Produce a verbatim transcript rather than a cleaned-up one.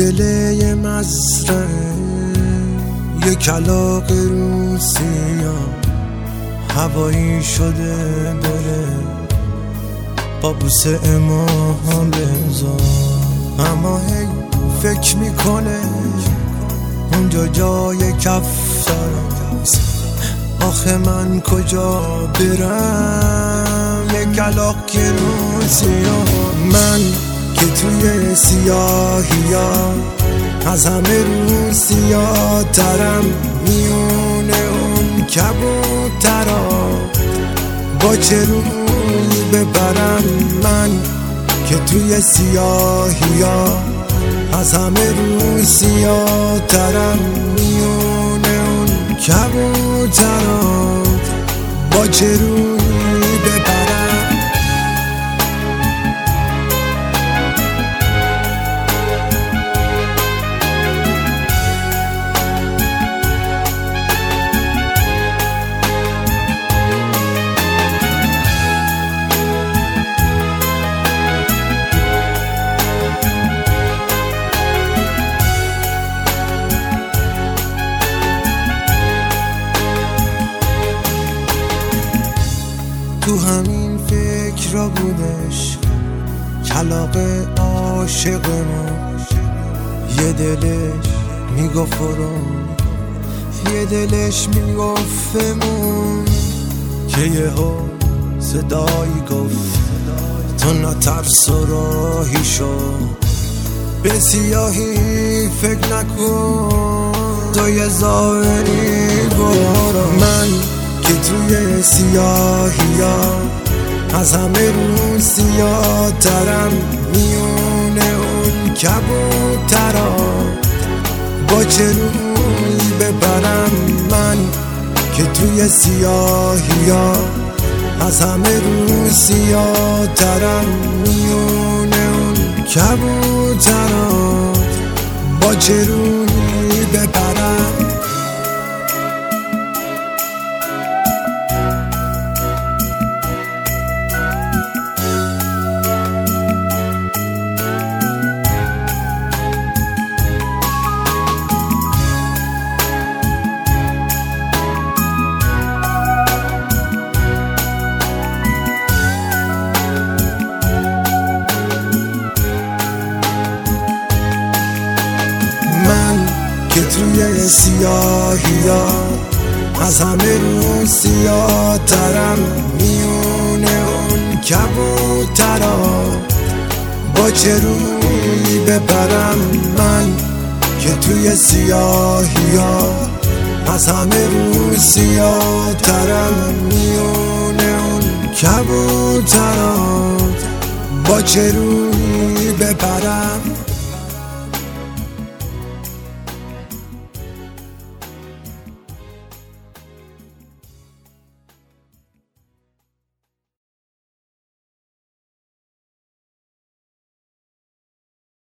دل مزرعه یه کلاغ روسیا هوایی شده بره با بوسه امام بذار، اما هی فکر میکنه اونجا جای کفترست، آخه من کجا برم؟ یه کلاغ که روسیا، من که توی سیاهی ها از همه روسیا ترم، میونه اون کبوترا با چه روی ببرم؟ من که توی سیاهی ها از همه روسیا ترم، میونه اون کبوترا با چه روی ببرم؟ تو همین فکر را بودش کلاغ عاشقمون، یه دلش میگفتم یه دلش میگفتمون که یه ها صدایی گفت تو نترس و راهی شو، به سیاهی فکر نکن تو یه ظاهری برو. من که توی سیاهی ها از همه روسیا ترم، میونه اون کبوترا با چه روی ببرم؟ من که توی سیاهی ها از همه روسیا ترم، میونه اون کبوترا با چه روی ببرم؟ که توی سیاهی ها از همه روسیا ترم، میونه اون کبوترا با چه روی ببرم؟ من که توی سیاهی ها از همه روسیا ترم، میونه اون کبوترا با چه روی ببرم؟